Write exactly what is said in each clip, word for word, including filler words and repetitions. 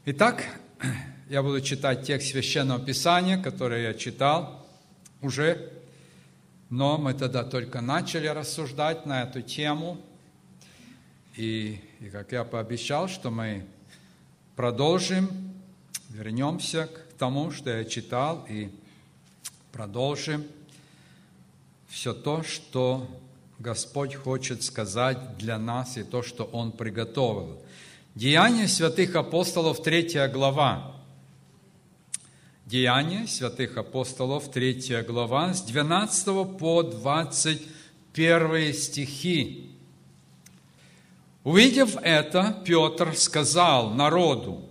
Итак, я буду читать текст Священного Писания, который я читал уже, но мы тогда только начали рассуждать на эту тему. И, и как я пообещал, что мы продолжим, вернемся к тому, что я читал, и продолжим все то, что Господь хочет сказать для нас, и то, что Он приготовил. Деяния святых апостолов, третья глава. Деяния святых апостолов, третья глава, с двенадцатого по двадцать первый стихи. Увидев это, Петр сказал народу.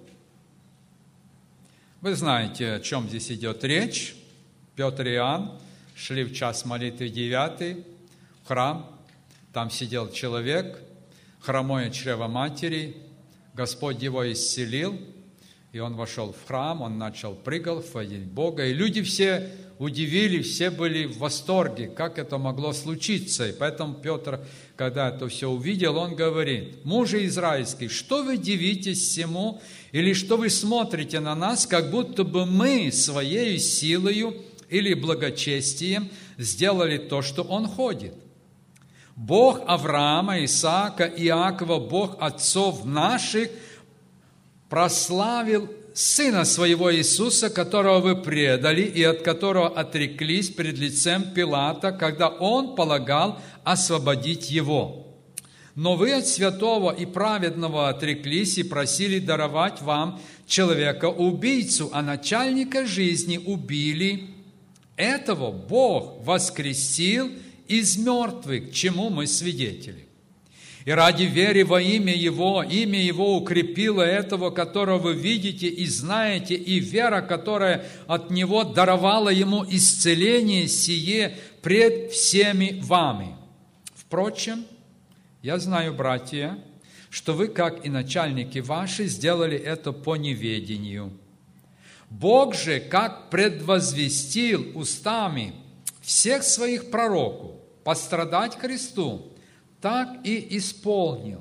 Вы знаете, о чем здесь идет речь. Петр и Иоанн шли в час молитвы девятый в храм. Там сидел человек, хромое чрево матери. Господь его исцелил, и он вошел в храм, он начал прыгать, хвалить Бога. И люди все удивились, все были в восторге, как это могло случиться. И поэтому Петр, когда это все увидел, он говорит: «Мужи израильские, что вы дивитесь всему, или что вы смотрите на нас, как будто бы мы своей силою или благочестием сделали то, что он ходит? Бог Авраама, Исаака, Иакова, Бог отцов наших прославил Сына Своего Иисуса, которого вы предали и от которого отреклись пред лицем Пилата, когда Он полагал освободить Его. Но вы от святого и праведного отреклись и просили даровать вам человека-убийцу, а начальника жизни убили. Этого Бог воскресил из мертвых, чему мы свидетели. И ради веры во имя Его, имя Его укрепило этого, которого вы видите и знаете, и вера, которая от Него даровала Ему исцеление сие пред всеми вами. Впрочем, я знаю, братья, что вы, как и начальники ваши, сделали это по неведению. Бог же, как предвозвестил устами всех своих пророков пострадать Христу, так и исполнил.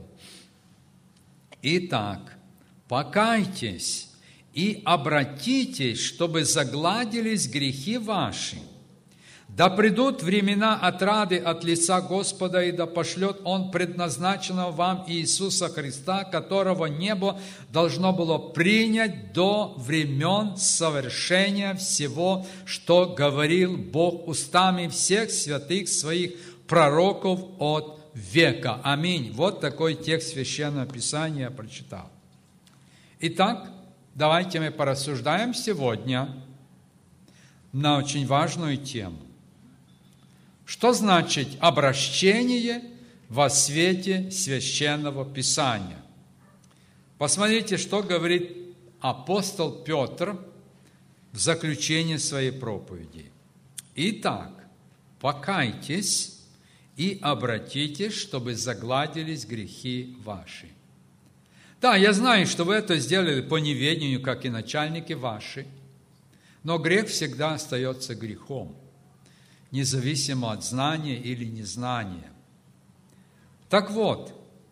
Итак, покайтесь и обратитесь, чтобы загладились грехи ваши. Да придут времена отрады от лица Господа, и да пошлет Он предназначенного вам Иисуса Христа, которого небо должно было принять до времен совершения всего, что говорил Бог устами всех святых своих пророков от века. Аминь. Вот такой текст Священного Писания я прочитал. Итак, давайте мы порассуждаем сегодня на очень важную тему. Что значит обращение во свете Священного Писания? Посмотрите, что говорит апостол Петр в заключении своей проповеди. Итак, покайтесь и обратитесь, чтобы загладились грехи ваши. Да, я знаю, что вы это сделали по неведению, как и начальники ваши, но грех всегда остается грехом, независимо от знания или незнания. Так вот,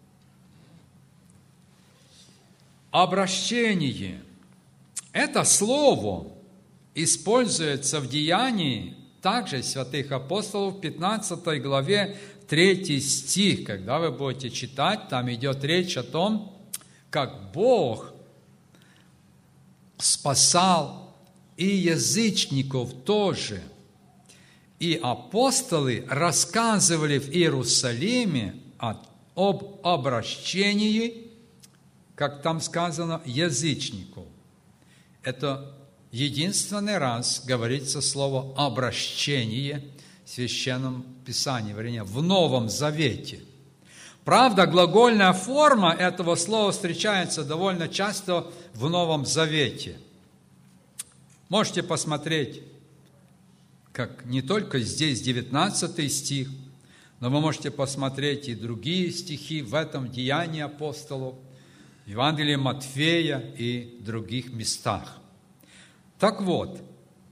обращение – это слово используется в Деянии также святых апостолов в пятнадцатой главе, третий стих. Когда вы будете читать, там идет речь о том, как Бог спасал и язычников тоже. И апостолы рассказывали в Иерусалиме об обращении, как там сказано, язычников. Это единственный раз говорится слово «обращение» в Священном Писании, вернее, в Новом Завете. Правда, глагольная форма этого слова встречается довольно часто в Новом Завете. Можете посмотреть, как не только здесь девятнадцатый стих, но вы можете посмотреть и другие стихи в этом Деянии апостолов, Евангелии Матфея и других местах. Так вот,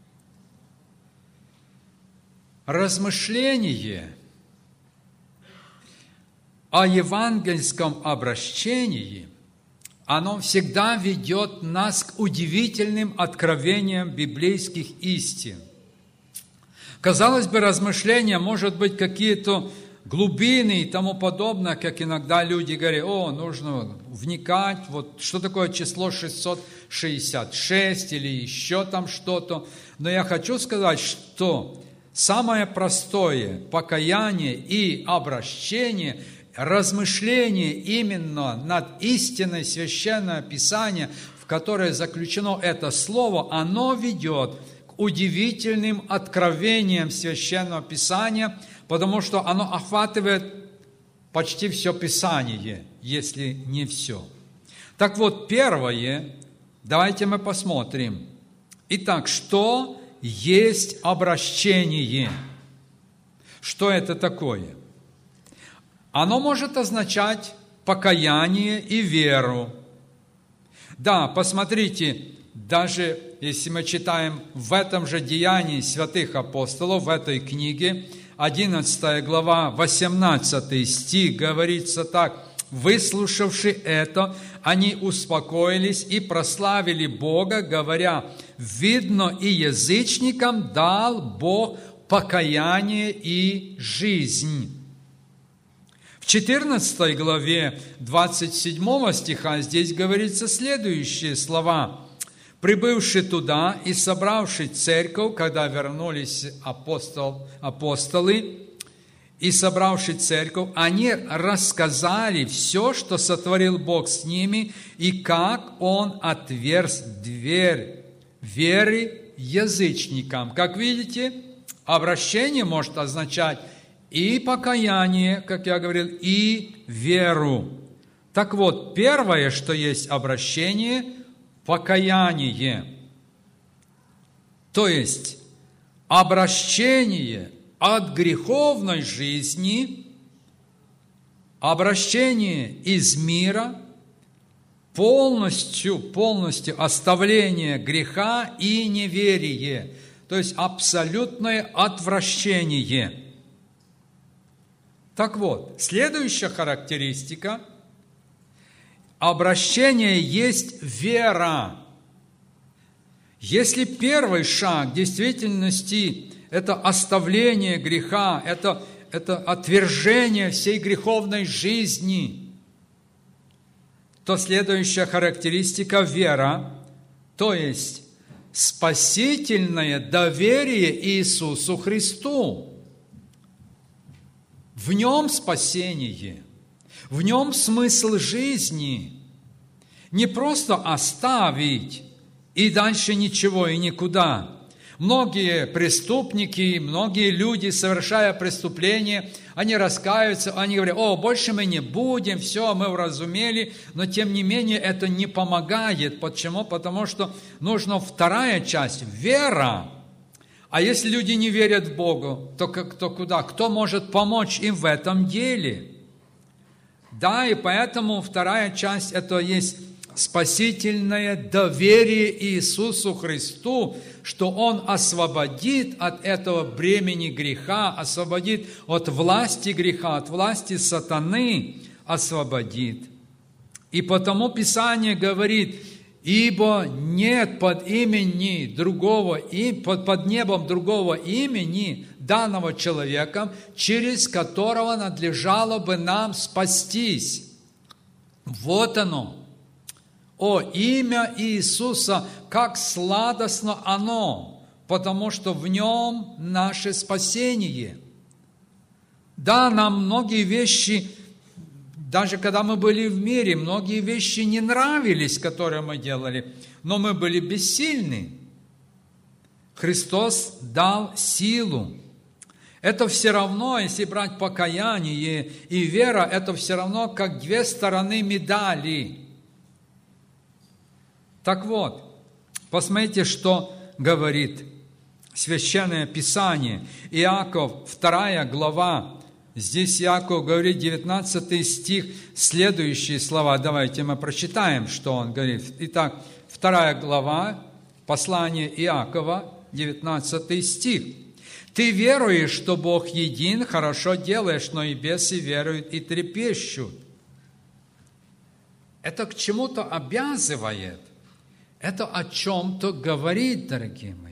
размышление о евангельском обращении оно всегда ведет нас к удивительным откровениям библейских истин. Казалось бы, размышления, может быть, какие-то глубины и тому подобное, как иногда люди говорят: о, нужно вникать, вот что такое число шестьсот шестьдесят шесть или еще там что-то. Но я хочу сказать, что самое простое покаяние и обращение, размышление именно над истиной Священного Писания, в которое заключено это слово, оно ведет к удивительным откровениям Священного Писания, потому что оно охватывает почти все Писание, если не все. Так вот, первое, давайте мы посмотрим. Итак, что есть обращение? Что это такое? Оно может означать покаяние и веру. Да, посмотрите, даже если мы читаем в этом же Деянии святых апостолов, в этой книге, одиннадцатая глава, восемнадцатый стих, говорится так: «Выслушавши это, они успокоились и прославили Бога, говоря: видно, и язычникам дал Бог покаяние и жизнь». В четырнадцатой главе двадцать седьмого стиха здесь говорится следующие слова: «Прибывши туда и собравши церковь, когда вернулись апостол, апостолы, и собравши церковь, они рассказали все, что сотворил Бог с ними, и как Он отверз дверь веры язычникам». Как видите, обращение может означать и покаяние, как я говорил, и веру. Так вот, первое, что есть обращение – покаяние. То есть, обращение от греховной жизни, обращение из мира, полностью, полностью оставление греха и неверие, то есть абсолютное отвращение. Так вот, следующая характеристика – обращение есть вера. Если первый шаг в действительности – это оставление греха, это, это отвержение всей греховной жизни, то следующая характеристика – вера, то есть спасительное доверие Иисусу Христу. В Нем спасение, в Нем смысл жизни. Не просто оставить и дальше ничего и никуда. Многие преступники, многие люди, совершая преступления, они раскаиваются, они говорят: о, больше мы не будем, все, мы уразумели, но тем не менее это не помогает. Почему? Потому что нужна вторая часть – вера. А если люди не верят в Бога, то, то куда? Кто может помочь им в этом деле? Да, и поэтому вторая часть – это есть спасительное доверие Иисусу Христу, что Он освободит от этого бремени греха, освободит от власти греха, от власти сатаны, освободит. И потому Писание говорит: ибо нет под имени другого, и под, под небом другого имени, данного человеком, через которого надлежало бы нам спастись. Вот оно. О, имя Иисуса, как сладостно оно, потому что в нем наше спасение. Да, нам многие вещи, даже когда мы были в мире, многие вещи не нравились, которые мы делали, но мы были бессильны. Христос дал силу. Это все равно, если брать покаяние и вера, это все равно как две стороны медали. Так вот, посмотрите, что говорит Священное Писание. Иаков, вторая глава. Здесь Иаков говорит, девятнадцатый стих, следующие слова. Давайте мы прочитаем, что он говорит. Итак, вторая глава, послание Иакова, девятнадцатый стих. «Ты веруешь, что Бог един, хорошо делаешь, но и бесы веруют и трепещут». Это к чему-то обязывает. Это о чем-то говорит, дорогие мои.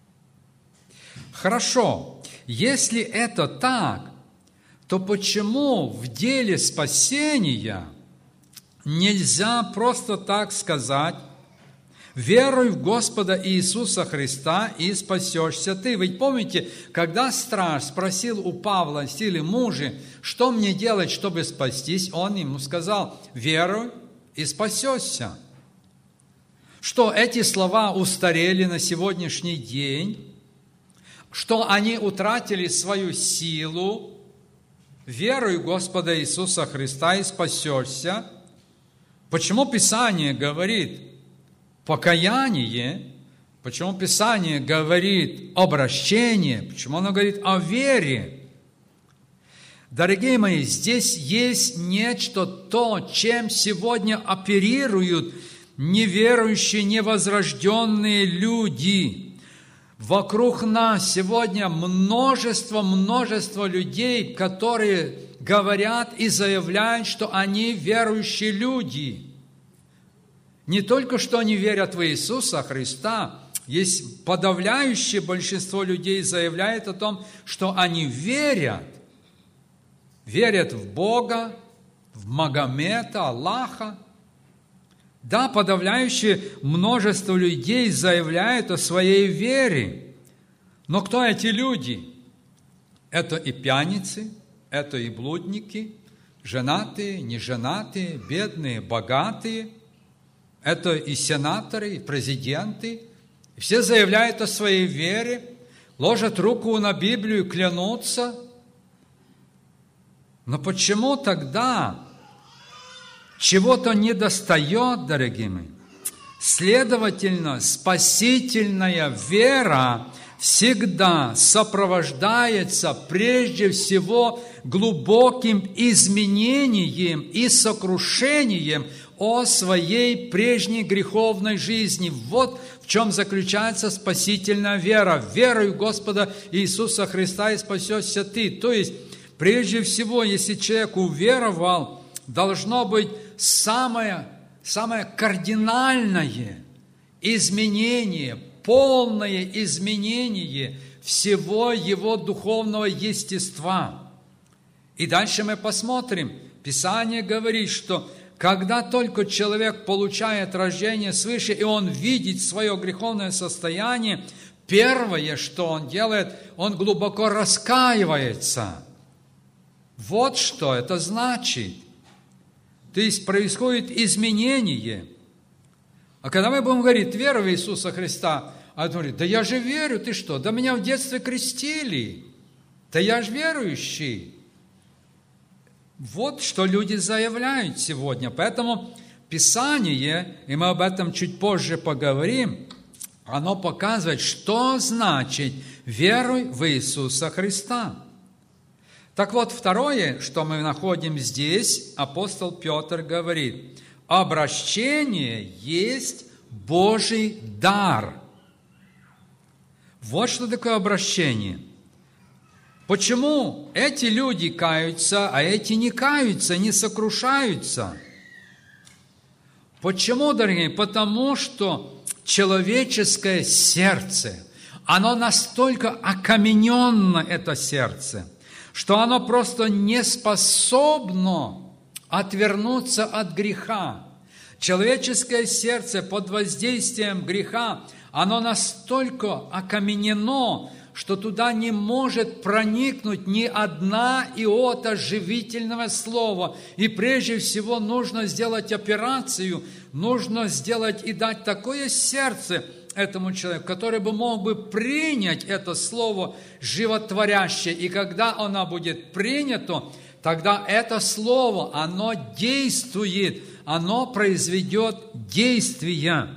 Хорошо, если это так, то почему в деле спасения нельзя просто так сказать: «Веруй в Господа Иисуса Христа, и спасешься ты»? Ведь помните, когда страж спросил у Павла, силы мужи, что мне делать, чтобы спастись, он ему сказал: «Веруй и спасешься». Что эти слова устарели на сегодняшний день, что они утратили свою силу. «Веруй в Господа Иисуса Христа и спасешься». Почему Писание говорит покаяние? Почему Писание говорит обращение? Почему оно говорит о вере? Дорогие мои, здесь есть нечто то, чем сегодня оперируют неверующие, невозрожденные люди. Вокруг нас сегодня множество-множество людей, которые говорят и заявляют, что они верующие люди. Не только что они верят в Иисуса Христа, есть подавляющее большинство людей заявляет о том, что они верят. Верят в Бога, в Магомета, Аллаха. Да, подавляющее множество людей заявляют о своей вере. Но кто эти люди? Это и пьяницы, это и блудники, женатые, неженатые, бедные, богатые. Это и сенаторы, и президенты. Все заявляют о своей вере, ложат руку на Библию, клянутся. Но почему тогда чего-то недостает, дорогие мои? Следовательно, спасительная вера всегда сопровождается прежде всего глубоким изменением и сокрушением о своей прежней греховной жизни. Вот в чем заключается спасительная вера. Веруй в Господа Иисуса Христа, и спасешься ты. То есть, прежде всего, если человек уверовал, должно быть самое, самое кардинальное изменение, полное изменение всего его духовного естества. И дальше мы посмотрим. Писание говорит, что когда только человек получает рождение свыше, и он видит свое греховное состояние, первое, что он делает, он глубоко раскаивается. Вот что это значит. То есть происходит изменение. А когда мы будем говорить: «Вера в Иисуса Христа», а он говорит: «Да я же верю, ты что? Да меня в детстве крестили. Да я же верующий». Вот что люди заявляют сегодня. Поэтому Писание, и мы об этом чуть позже поговорим, оно показывает, что значит «веруй в Иисуса Христа». Так вот, второе, что мы находим здесь, апостол Петр говорит: обращение есть Божий дар. Вот что такое обращение. Почему эти люди каются, а эти не каются, не сокрушаются? Почему, дорогие? Потому что человеческое сердце, оно настолько окамененно, это сердце, что оно просто не способно отвернуться от греха. Человеческое сердце под воздействием греха, оно настолько окаменено, что туда не может проникнуть ни одна иота живительного слова. И прежде всего нужно сделать операцию, нужно сделать и дать такое сердце этому человеку, который бы мог бы принять это слово животворящее. И когда оно будет принято, тогда это слово, оно действует, оно произведет действия.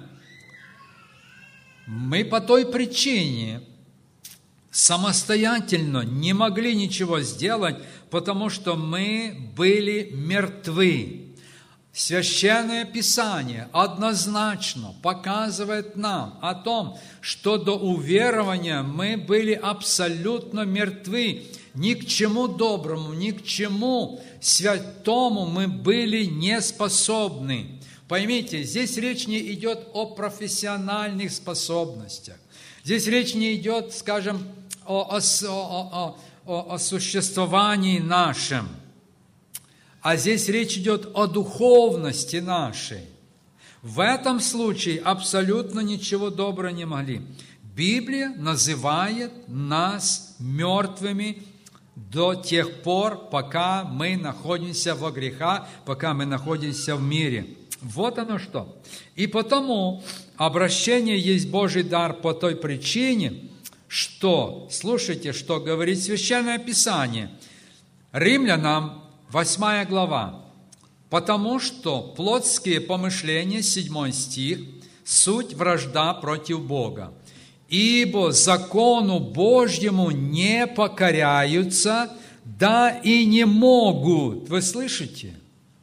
Мы по той причине самостоятельно не могли ничего сделать, потому что мы были мертвы. Священное Писание однозначно показывает нам о том, что до уверования мы были абсолютно мертвы. Ни к чему доброму, ни к чему святому мы были не способны. Поймите, здесь речь не идет о профессиональных способностях. Здесь речь не идет, скажем, о, о, о, о, о существовании нашем. А здесь речь идет о духовности нашей. В этом случае абсолютно ничего доброго не могли. Библия называет нас мертвыми до тех пор, пока мы находимся во грехах, пока мы находимся в мире. Вот оно что. И потому обращение есть Божий дар по той причине, что, слушайте, что говорит Священное Писание. Римлянам восьмая глава. «Потому что плотские помышления», седьмой стих, «суть вражда против Бога. Ибо закону Божьему не покоряются, да и не могут». Вы слышите?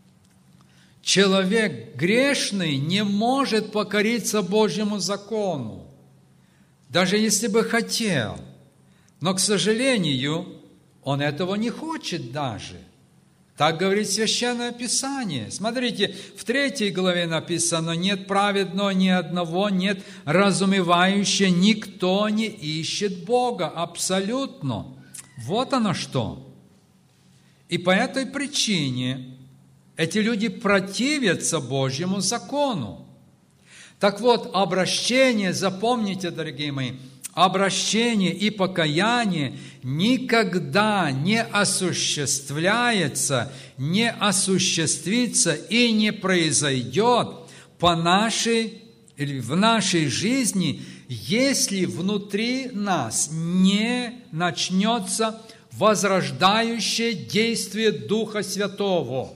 Человек грешный не может покориться Божьему закону, даже если бы хотел. Но, к сожалению, он этого не хочет даже. Так говорит Священное Писание. Смотрите, в третьей главе написано: «Нет праведного ни одного, нет разумевающего, никто не ищет Бога». Абсолютно. Вот оно что. И по этой причине эти люди противятся Божьему закону. Так вот, обращение, запомните, дорогие мои, обращение и покаяние никогда не осуществляется, не осуществится и не произойдет по нашей, или в нашей жизни, если внутри нас не начнется возрождающее действие Духа Святого.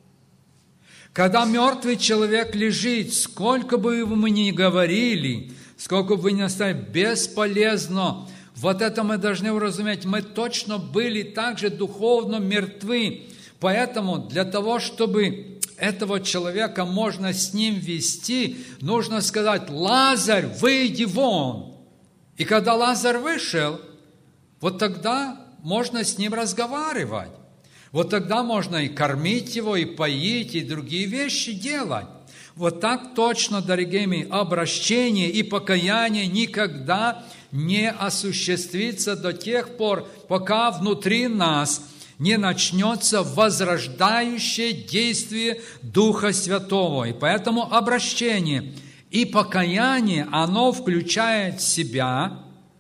Когда мертвый человек лежит, сколько бы мы ни говорили, сколько бы ни оставили, бесполезно. Вот это мы должны уразуметь. Мы точно были также духовно мертвы. Поэтому для того, чтобы этого человека можно с ним вести, нужно сказать: «Лазарь, выйди вон!» И когда Лазарь вышел, вот тогда можно с ним разговаривать. Вот тогда можно и кормить его, и поить, и другие вещи делать. Вот так точно, дорогие мои, обращение и покаяние никогда не осуществится до тех пор, пока внутри нас не начнется возрождающее действие Духа Святого. И поэтому обращение и покаяние, оно включает в себя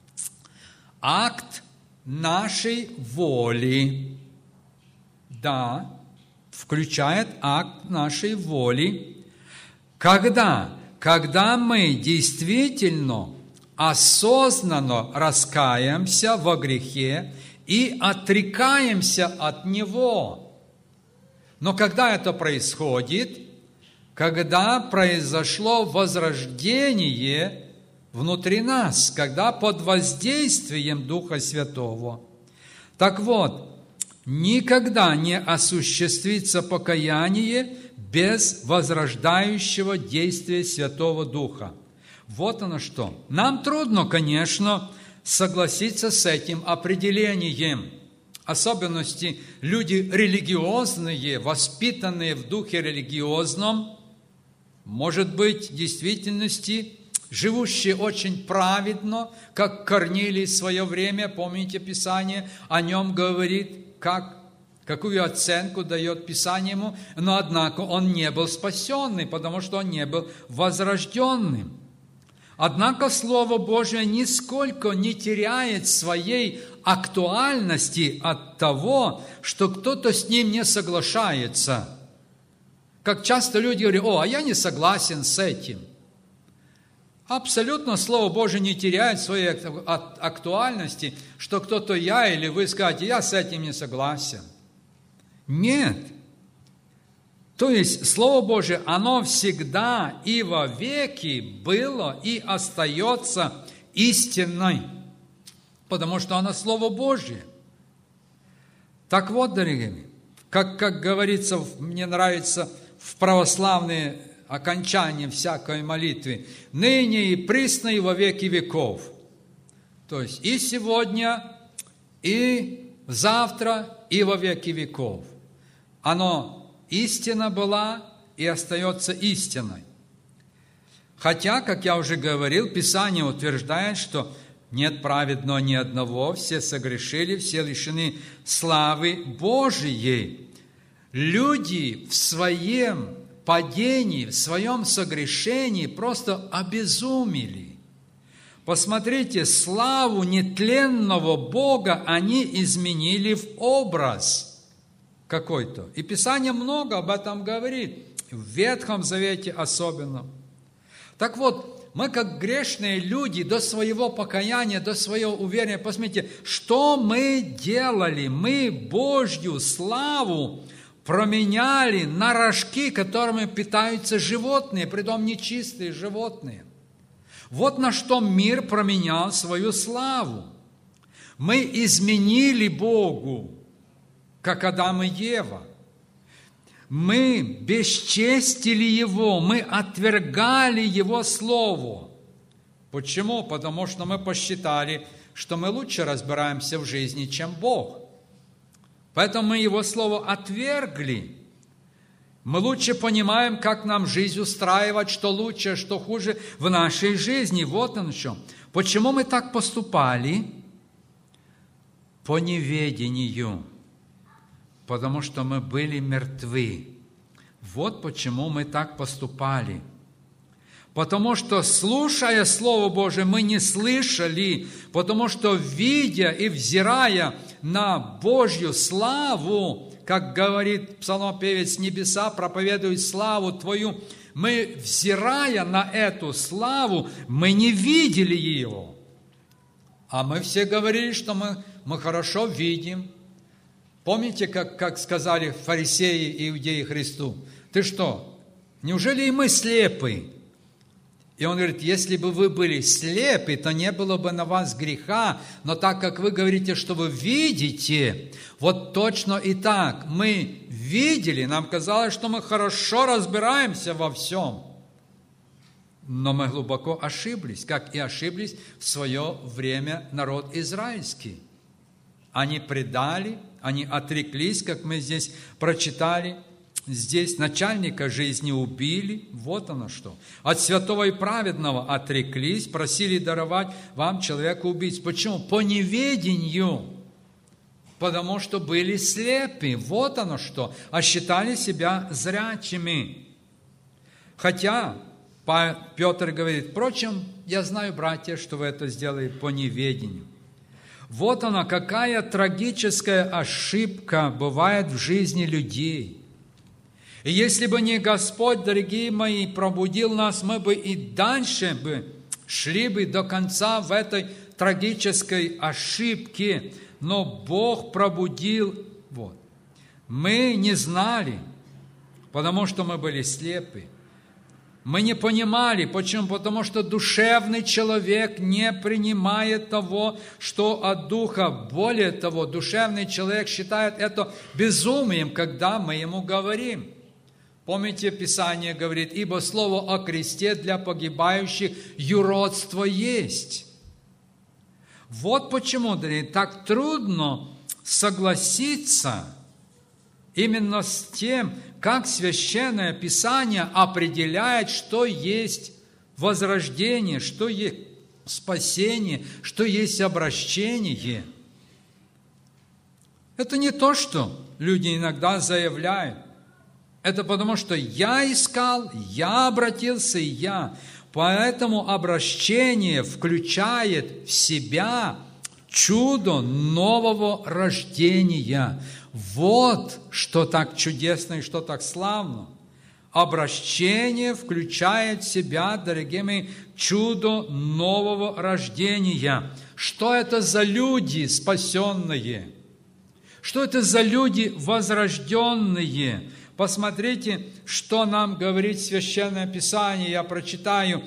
акт нашей воли. Да, включает акт нашей воли. Когда? Когда мы действительно, осознанно раскаемся во грехе и отрекаемся от него. Но когда это происходит? Когда произошло возрождение внутри нас, когда под воздействием Духа Святого. Так вот, никогда не осуществится покаяние без возрождающего действия Святого Духа. Вот оно что. Нам трудно, конечно, согласиться с этим определением. Особенности люди религиозные, воспитанные в духе религиозном, может быть, в действительности, живущие очень праведно, как Корнилий в свое время, помните, Писание о нем говорит, как, какую оценку дает Писание ему, но, однако, он не был спасенный, потому что он не был возрожденным. Однако Слово Божие нисколько не теряет своей актуальности от того, что кто-то с ним не соглашается. Как часто люди говорят: «О, а я не согласен с этим». Абсолютно Слово Божие не теряет своей актуальности, что кто-то я или вы скажете: «Я с этим не согласен». Нет. То есть Слово Божие, оно всегда и вовеки было и остается истинной, потому что оно Слово Божие. Так вот, дорогие, как, как говорится, мне нравится в православные окончания всякой молитвы, ныне и присно и во веки веков. То есть и сегодня, и завтра, и во веки веков. Оно истина была и остается истиной. Хотя, как я уже говорил, Писание утверждает, что нет праведного ни одного, все согрешили, все лишены славы Божией. Люди в своем падении, в своем согрешении просто обезумели. Посмотрите, славу нетленного Бога они изменили в образ какой-то. И Писание много об этом говорит, в Ветхом Завете особенно. Так вот, мы как грешные люди до своего покаяния, до своего уверения, посмотрите, что мы делали? Мы Божью славу променяли на рожки, которыми питаются животные, притом нечистые животные. Вот на что мир променял свою славу. Мы изменили Богу, как Адам и Ева. Мы бесчестили Его, мы отвергали Его Слово. Почему? Потому что мы посчитали, что мы лучше разбираемся в жизни, чем Бог. Поэтому мы Его Слово отвергли. Мы лучше понимаем, как нам жизнь устраивать, что лучше, что хуже в нашей жизни. Вот он в чем. Почему мы так поступали? По неведению. Потому что мы были мертвы. Вот почему мы так поступали. Потому что, слушая Слово Божие, мы не слышали, потому что, видя и взирая на Божью славу, как говорит псалмопевец, небеса проповедуют славу Твою, мы, взирая на эту славу, мы не видели ее. А мы все говорили, что мы, мы хорошо видим. Помните, как, как сказали фарисеи и иудеи Христу? Ты что, неужели и мы слепы? И он говорит, если бы вы были слепы, то не было бы на вас греха, но так как вы говорите, что вы видите, вот точно и так. Мы видели, нам казалось, что мы хорошо разбираемся во всем. Но мы глубоко ошиблись, как и ошиблись в свое время народ израильский. Они предали, они отреклись, как мы здесь прочитали. Здесь начальника жизни убили, вот оно что. От святого и праведного отреклись, просили даровать вам человека убийц. Почему? По неведению, потому что были слепы, вот оно что, а считали себя зрячими. Хотя Петр говорит, впрочем, я знаю, братья, что вы это сделали по неведению. Вот она, какая трагическая ошибка бывает в жизни людей. И если бы не Господь, дорогие мои, пробудил нас, мы бы и дальше бы шли бы до конца в этой трагической ошибке. Но Бог пробудил. Вот. Мы не знали, потому что мы были слепы. Мы не понимали. Почему? Потому что душевный человек не принимает того, что от Духа. Более того, душевный человек считает это безумием, когда мы ему говорим. Помните, Писание говорит, ибо слово о кресте для погибающих юродство есть. Вот почему, дорогие, так трудно согласиться именно с тем, как Священное Писание определяет, что есть возрождение, что есть спасение, что есть обращение. Это не то, что люди иногда заявляют. Это потому, что я искал, я обратился, и я. Поэтому обращение включает в себя чудо нового рождения. Вот что так чудесно и что так славно. Обращение включает в себя, дорогие мои, чудо нового рождения. Что это за люди спасенные? Что это за люди возрожденные? Посмотрите, что нам говорит Священное Писание. Я прочитаю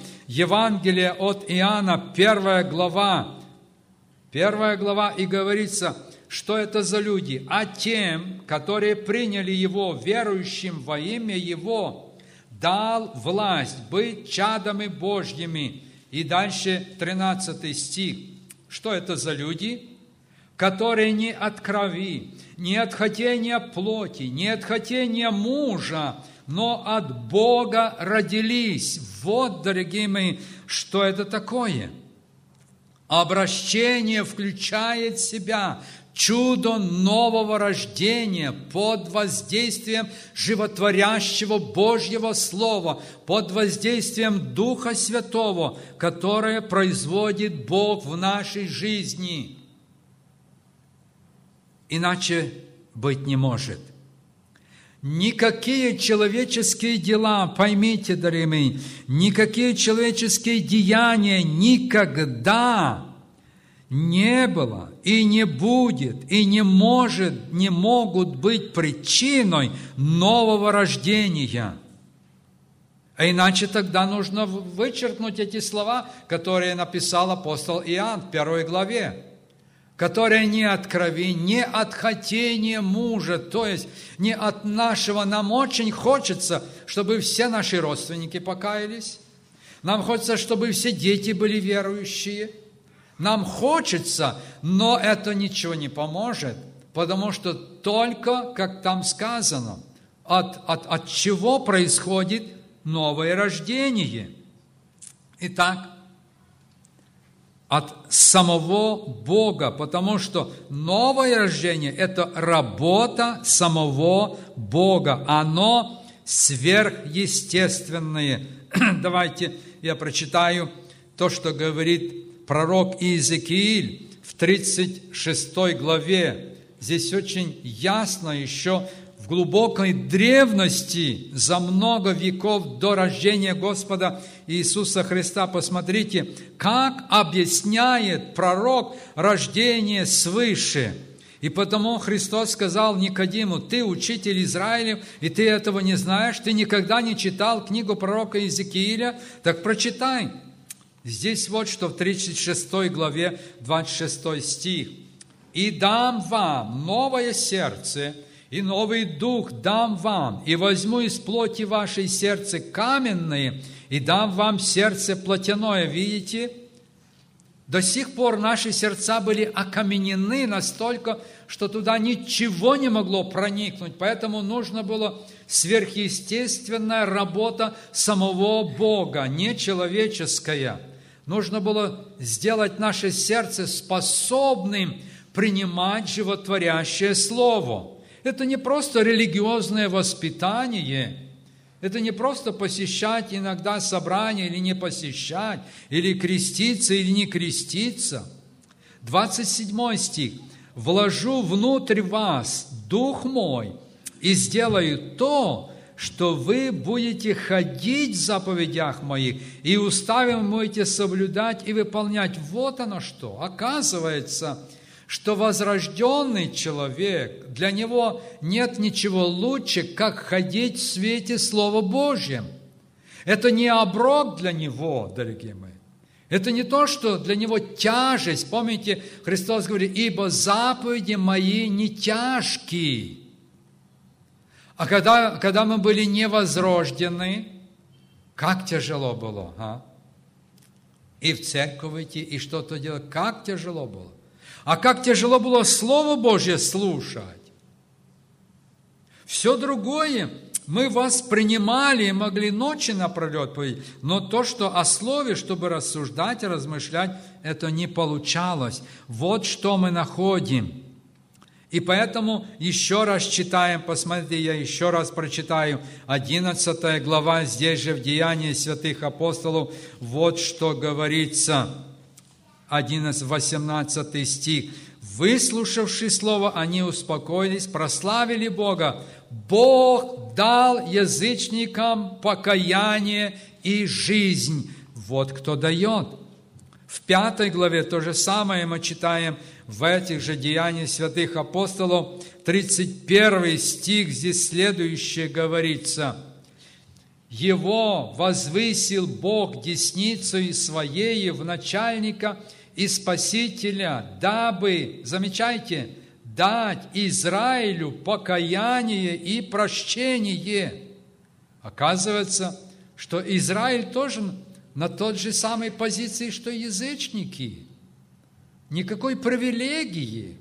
Евангелие от Иоанна, первая глава. Первая глава, и говорится, Что это за люди? А тем, которые приняли Его, верующим во имя Его, дал власть быть чадами Божьими. И дальше тринадцатый стих. Что это за люди? Которые не от крови, не от хотения плоти, не от хотения мужа, но от Бога родились. Вот, дорогие мои, что это такое? Обращение включает в себя чудо нового рождения под воздействием животворящего Божьего Слова, под воздействием Духа Святого, которое производит Бог в нашей жизни. Иначе быть не может. Никакие человеческие дела, поймите, дорогие мои, никакие человеческие деяния никогда не было и не будет, и не может, не могут быть причиной нового рождения. А иначе тогда нужно вычеркнуть эти слова, которые написал апостол Иоанн в первой главе, которые не от крови, не от хотения мужа, то есть не от нашего. Нам очень хочется, чтобы все наши родственники покаялись. Нам хочется, чтобы все дети были верующие. Нам хочется, но это ничего не поможет, потому что только, как там сказано, от, от, от чего происходит новое рождение. Итак, от самого Бога, потому что новое рождение – это работа самого Бога. Оно сверхъестественное. Давайте я прочитаю то, что говорит пророк Иезекииль в тридцать шестой главе. Здесь очень ясно еще в глубокой древности, за много веков до рождения Господа Иисуса Христа. Посмотрите, как объясняет пророк рождение свыше. И потому Христос сказал Никодиму: ты учитель Израилев, и ты этого не знаешь, ты никогда не читал книгу пророка Иезекииля, так прочитай. Здесь вот что в тридцать шестой главе, двадцать шестой стих. «И дам вам новое сердце, и новый дух дам вам, и возьму из плоти вашей сердце каменное, и дам вам сердце плотяное». Видите? До сих пор наши сердца были окаменены настолько, что туда ничего не могло проникнуть. Поэтому нужно было сверхъестественная работа самого Бога, не человеческая. Нужно было сделать наше сердце способным принимать животворящее Слово. Это не просто религиозное воспитание, это не просто посещать иногда собрания или не посещать, или креститься, или не креститься. двадцать седьмой стих. «Вложу внутрь вас Дух мой и сделаю то, что вы будете ходить в заповедях моих, и уставы будете соблюдать и выполнять». Вот оно что. Оказывается, что возрожденный человек, для него нет ничего лучше, как ходить в свете Слова Божьего. Это не оброк для него, дорогие мои. Это не то, что для него тяжесть. Помните, Христос говорит: «Ибо заповеди мои не тяжкие». А когда, когда мы были невозрождены, как тяжело было, а? И в церковь идти, и что-то делать, как тяжело было. А как тяжело было Слово Божье слушать. Все другое мы воспринимали и могли ночи напролет поить, но то, что о Слове, чтобы рассуждать и размышлять, это не получалось. Вот что мы находим. И поэтому еще раз читаем, посмотрите, я еще раз прочитаю, одиннадцатая глава, здесь же в Деянии святых апостолов, вот что говорится. одиннадцатый, восемнадцатый стих. «Выслушавши слово, они успокоились, прославили Бога. Бог дал язычникам покаяние и жизнь». Вот кто дает. В пятой главе то же самое мы читаем в этих же Деяниях святых апостолов. тридцать первый стих, здесь следующее говорится. «Его возвысил Бог десницею Своею в начальника и Спасителя, дабы, замечайте, дать Израилю покаяние и прощение. Оказывается, что Израиль тоже на той же самой позиции, что и язычники. Никакой привилегии.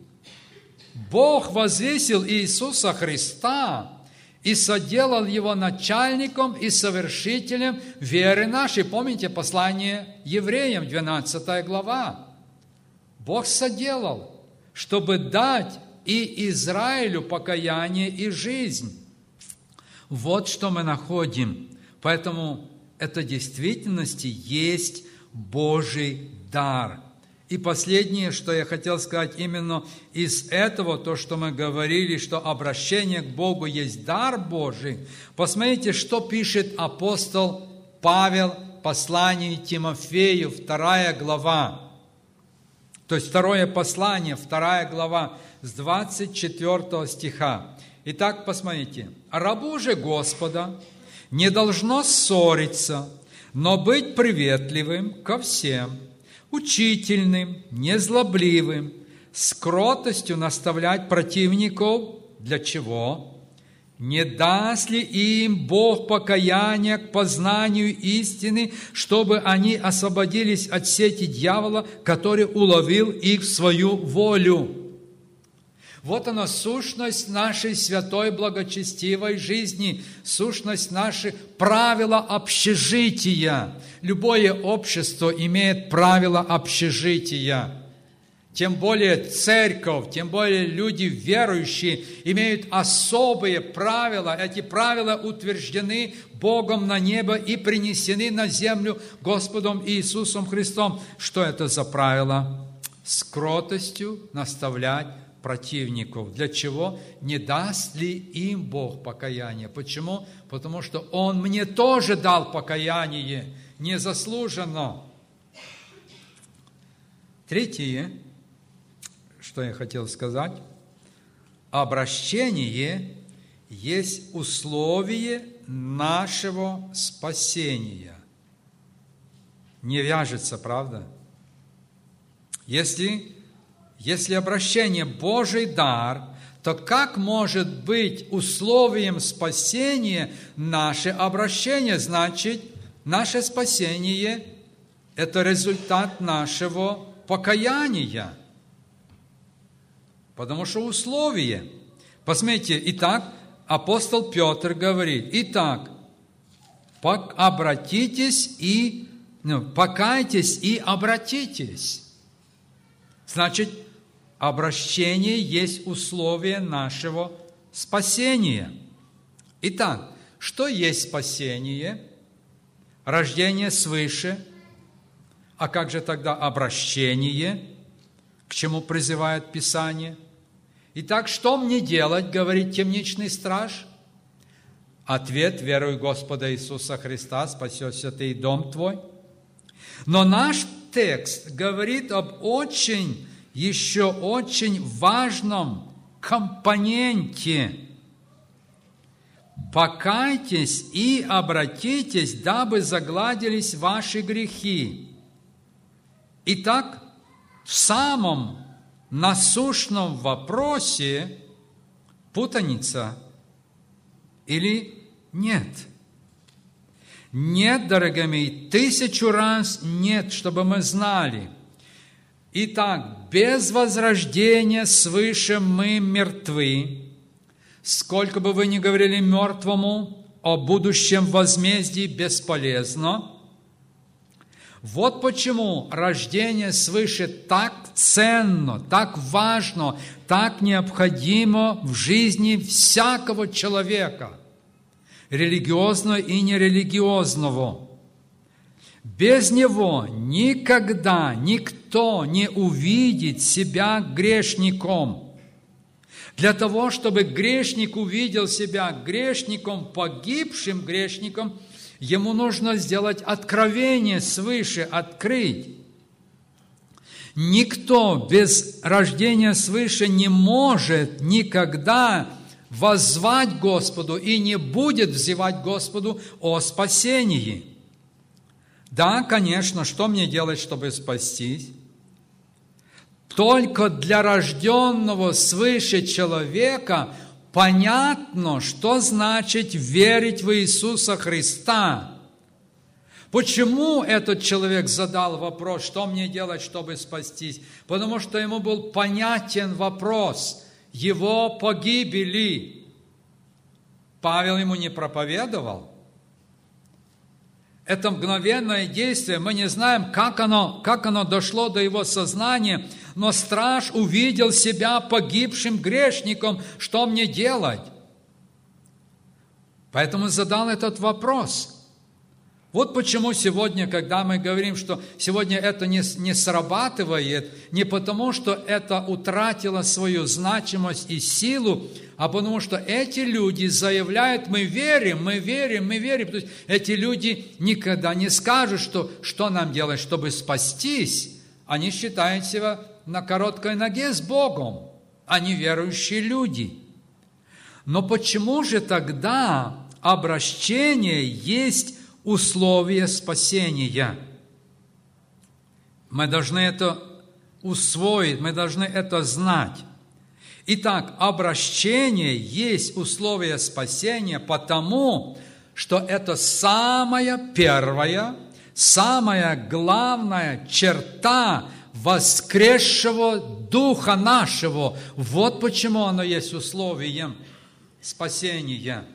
Бог возвесил Иисуса Христа и соделал Его начальником и совершителем веры нашей. Помните послание евреям, двенадцатая глава? Бог соделал, чтобы дать и Израилю покаяние и жизнь. Вот что мы находим. Поэтому это в действительности есть Божий дар. И последнее, что я хотел сказать именно из этого, то, что мы говорили, что обращение к Богу есть дар Божий. Посмотрите, что пишет апостол Павел в послании Тимофею, вторая глава. То есть второе послание, вторая глава, с двадцать четвёртого стиха. Итак, посмотрите. «Рабу же Господа не должно ссориться, но быть приветливым ко всем, учительным, незлобливым, с кротостью наставлять противников». Для чего? «Не даст ли им Бог покаяния к познанию истины, чтобы они освободились от сети дьявола, который уловил их в свою волю?» Вот она, сущность нашей святой благочестивой жизни, сущность наших правила общежития. Любое общество имеет правила общежития. Тем более церковь, тем более люди верующие имеют особые правила. Эти правила утверждены Богом на небо и принесены на землю Господом Иисусом Христом. Что это за правила? С кротостью наставлять противников. Для чего? Не даст ли им Бог покаяние? Почему? Потому что Он мне тоже дал покаяние, незаслуженно. Третье, что я хотел сказать, обращение есть условие нашего спасения. Не вяжется, правда? Если Если обращение – Божий дар, то как может быть условием спасения наше обращение? Значит, наше спасение – это результат нашего покаяния. Потому что условие. Посмотрите, итак, апостол Петр говорит, итак, обратитесь и, ну, покайтесь и обратитесь. Значит, обращение есть условие нашего спасения. Итак, что есть спасение? Рождение свыше. А как же тогда обращение? К чему призывает Писание? Итак, что мне делать, говорит темничный страж? Ответ: веруй в Господа Иисуса Христа, спасешься ты и дом твой. Но наш текст говорит об очень, еще очень важном компоненте. «Покайтесь и обратитесь, дабы загладились ваши грехи». Итак, в самом насущном вопросе путаница или нет? Нет, дорогие мои, тысячу раз нет, чтобы мы знали. Итак, без возрождения свыше мы мертвы. Сколько бы вы ни говорили мертвому о будущем возмездии, бесполезно. Вот почему рождение свыше так ценно, так важно, так необходимо в жизни всякого человека, религиозного и нерелигиозного. Без него никогда никто не увидит себя грешником. Для того, чтобы грешник увидел себя грешником, погибшим грешником, ему нужно сделать откровение свыше, открыть. Никто без рождения свыше не может никогда воззвать Господу и не будет взывать Господу о спасении. Да, конечно, что мне делать, чтобы спастись? только для рожденного свыше человека понятно, что значит верить в Иисуса Христа. Почему этот человек задал вопрос, что мне делать, чтобы спастись? Потому что ему был понятен вопрос его погибели. Павел ему не проповедовал. Это мгновенное действие, мы не знаем, как оно, как оно дошло до его сознания, но страж увидел себя погибшим грешником, что мне делать? Поэтому задал этот вопрос. Вот почему сегодня, когда мы говорим, что сегодня это не, не срабатывает, не потому, что это утратило свою значимость и силу, а потому что эти люди заявляют, мы верим, мы верим, мы верим. То есть эти люди никогда не скажут, что, что нам делать, чтобы спастись. Они считают себя на короткой ноге с Богом. Они верующие люди. Но почему же тогда обращение есть условие спасения? Мы должны это усвоить, мы должны это знать. Итак, обращение есть условие спасения, потому что это самая первая, самая главная черта воскресшего Духа нашего. Вот почему оно есть условием спасения.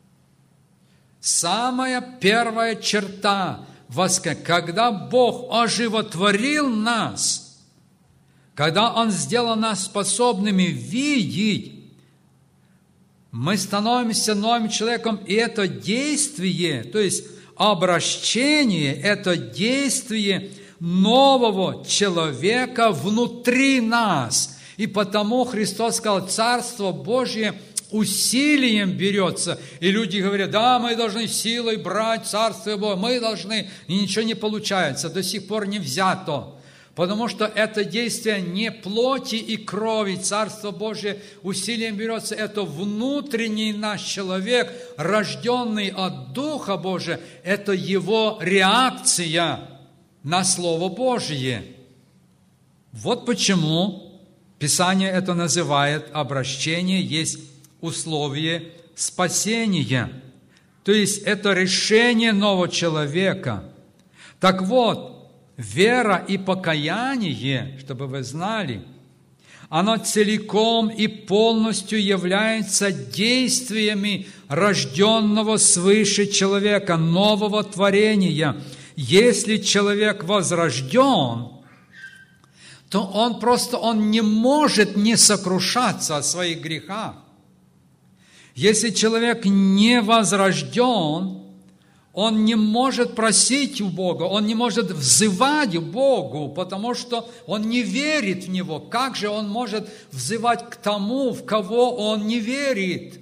Самая первая черта, когда Бог оживотворил нас, когда Он сделал нас способными видеть, мы становимся новым человеком, и это действие, то есть обращение, это действие нового человека внутри нас. И потому Христос сказал, Царство Божье усилием берется. И люди говорят, да, мы должны силой брать Царство Божие, мы должны, и ничего не получается, до сих пор не взято. Потому что это действие не плоти и крови, Царство Божие усилием берется, это внутренний наш человек, рожденный от Духа Божия, это его реакция на Слово Божие. Вот почему Писание это называет обращение есть условие спасения. То есть это решение нового человека. Так вот, вера и покаяние, чтобы вы знали, оно целиком и полностью является действиями рожденного свыше человека, нового творения. Если человек возрожден, то он просто он не может не сокрушаться о своих грехах. Если человек не возрожден, он не может просить у Бога, он не может взывать к Богу, потому что он не верит в Него. Как же он может взывать к тому, в кого он не верит?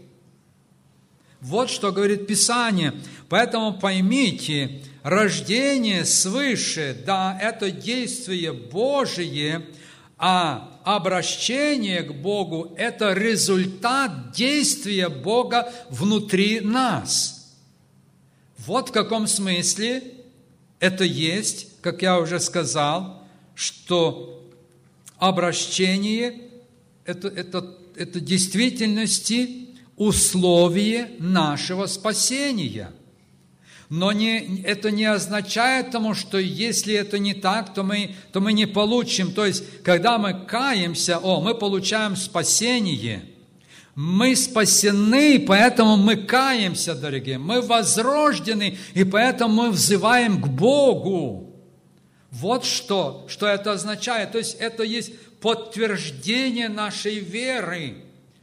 Вот что говорит Писание. Поэтому поймите, рождение свыше, да, это действие Божие, а обращение к Богу – это результат действия Бога внутри нас. Вот в каком смысле это есть, как я уже сказал, что обращение это, – это, это в действительности условие нашего спасения. Но не, это не означает тому, что если это не так, то мы, то мы не получим. То есть, когда мы каемся, о, мы получаем спасение. Мы спасены, поэтому мы каемся, дорогие. Мы возрождены, и поэтому мы взываем к Богу. Вот что, что это означает. То есть, это есть подтверждение нашей веры.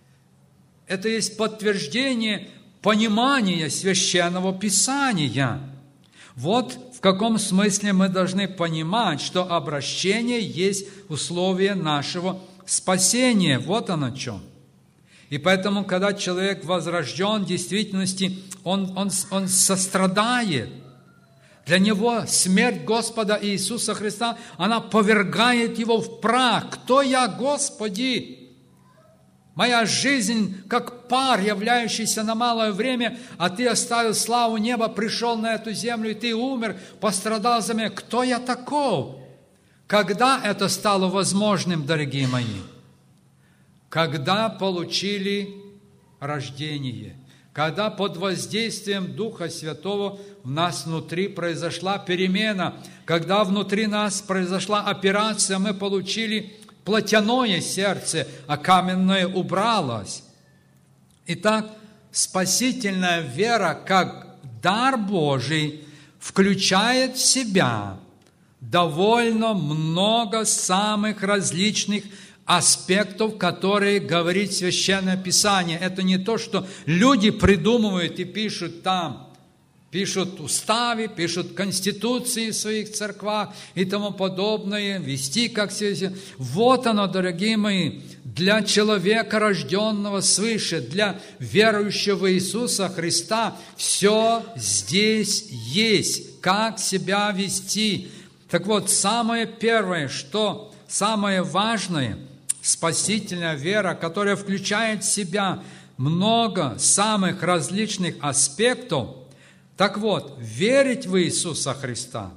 Это есть подтверждение понимания Священного Писания. Вот в каком смысле мы должны понимать, что обращение есть условие нашего спасения. Вот оно о чем. И поэтому, когда человек возрожден, в действительности он, он, он сострадает. Для него смерть Господа Иисуса Христа, она повергает его в прах. Кто я, Господи? Моя жизнь, как пар, являющийся на малое время, а Ты оставил славу неба, пришел на эту землю, и Ты умер, пострадал за меня. Кто я таков? Когда это стало возможным, дорогие мои? Когда получили рождение, когда под воздействием Духа Святого в нас внутри произошла перемена, когда внутри нас произошла операция, мы получили плотяное сердце, а каменное убралось. Итак, спасительная вера, как дар Божий, включает в себя довольно много самых различных аспектов, которые говорит Священное Писание. Это не то, что люди придумывают и пишут там, пишут уставы, пишут конституции в своих церквах и тому подобное, вести как все. Вот оно, дорогие мои, для человека, рожденного свыше, для верующего в Иисуса Христа, все здесь есть, как себя вести. Так вот, самое первое, что самое важное, спасительная вера, которая включает в себя много самых различных аспектов. Так вот, верить в Иисуса Христа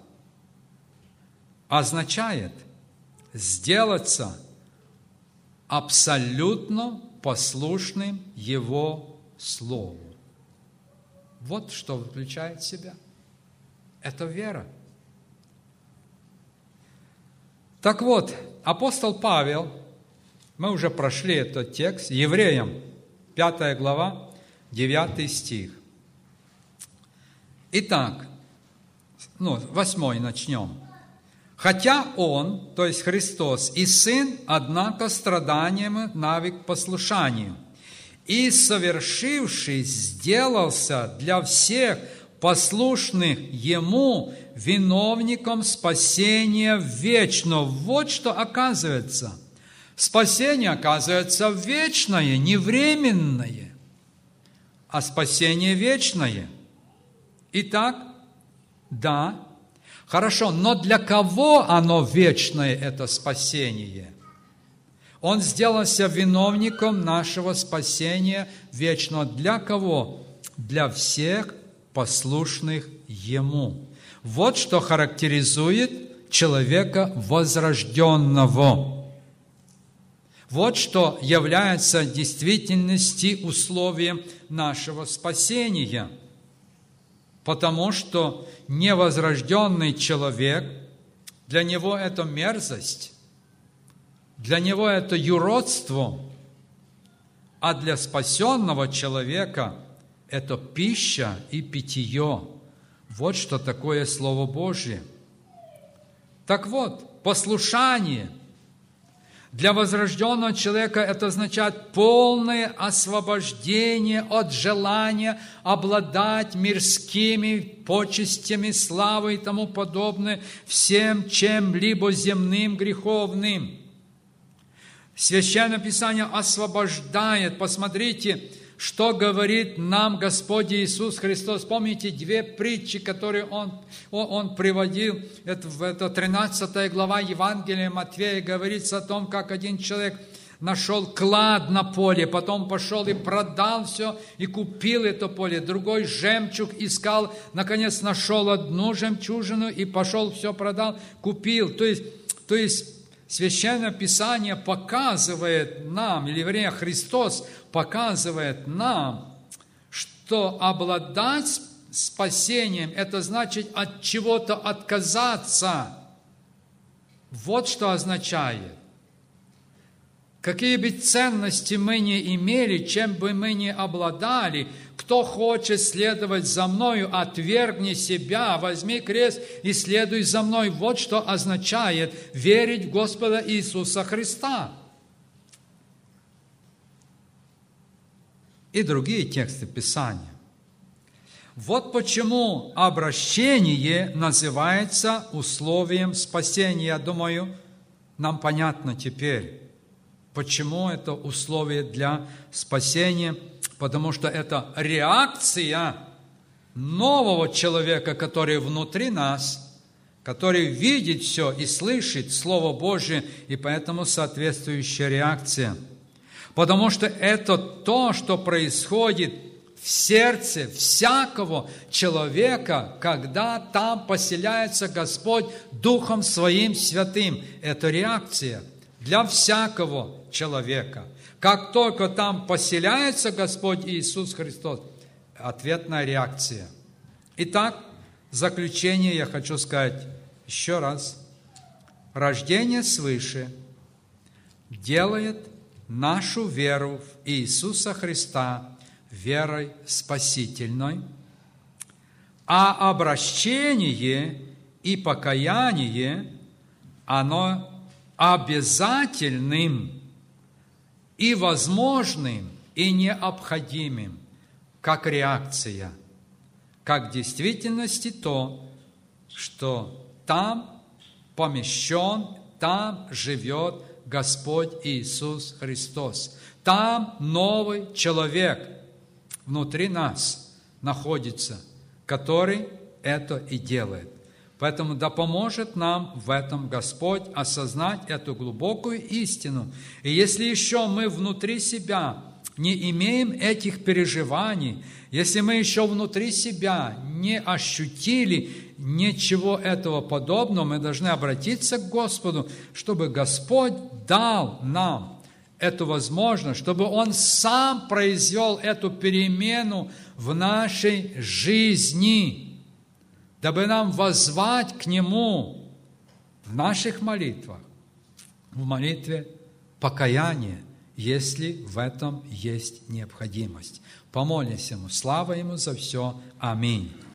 означает сделаться абсолютно послушным Его Слову. Вот что включает в себя. Это вера. Так вот, апостол Павел, мы уже прошли этот текст, Евреям, пятая глава, девятый стих. Итак, ну, восьмой начнем. «Хотя Он, то есть Христос, и Сын, однако страданием навык послушанию, и, совершивший, сделался для всех послушных Ему виновником спасения вечного». Вот что оказывается. Спасение оказывается вечное, не временное, а спасение вечное. Итак, да, хорошо, но для кого оно вечное, это спасение? Он сделался виновником нашего спасения вечного. Для кого? Для всех послушных Ему. Вот что характеризует человека возрожденного. Вот что является в действительности условием нашего спасения. Потому что невозрожденный человек, для него это мерзость, для него это юродство, а для спасенного человека это пища и питье. Вот что такое Слово Божие. Так вот, послушание для возрожденного человека это означает полное освобождение от желания обладать мирскими почестями, славой и тому подобное, всем чем-либо земным, греховным. Священное Писание освобождает. Посмотрите, что говорит нам Господь Иисус Христос. Помните две притчи, которые Он, он приводил? Это, это тринадцатая глава Евангелия Матфея говорится о том, как один человек нашел клад на поле, потом пошел и продал все, и купил это поле. Другой жемчуг искал, наконец нашел одну жемчужину, и пошел, все продал, купил. То есть, то есть Священное Писание показывает нам, или вернее Христос показывает нам, что обладать спасением – это значит от чего-то отказаться. Вот что означает. Какие бы ценности мы ни имели, чем бы мы ни обладали, кто хочет следовать за мною, отвергни себя, возьми крест и следуй за мной. Вот что означает верить в Господа Иисуса Христа. И другие тексты Писания. Вот почему обращение называется условием спасения. Я думаю, нам понятно теперь, почему это условие для спасения. Потому что это реакция нового человека, который внутри нас, который видит все и слышит Слово Божие, и поэтому соответствующая реакция. Потому что это то, что происходит в сердце всякого человека, когда там поселяется Господь Духом Своим Святым. Это реакция для всякого человека. Как только там поселяется Господь Иисус Христос, ответная реакция. Итак, в заключение я хочу сказать еще раз. Рождение свыше делает нашу веру в Иисуса Христа верой спасительной, а обращение и покаяние, оно обязательным и возможным, и необходимым, как реакция, как в действительности то, что там помещен, там живет Господь Иисус Христос. Там новый человек внутри нас находится, который это и делает. Поэтому да поможет нам в этом Господь осознать эту глубокую истину. И если еще мы внутри себя не имеем этих переживаний, если мы еще внутри себя не ощутили ничего этого подобного, мы должны обратиться к Господу, чтобы Господь дал нам эту возможность, чтобы Он сам произвел эту перемену в нашей жизни, дабы нам воззвать к Нему в наших молитвах, в молитве покаяния, если в этом есть необходимость. Помолимся Ему. Слава Ему за все. Аминь.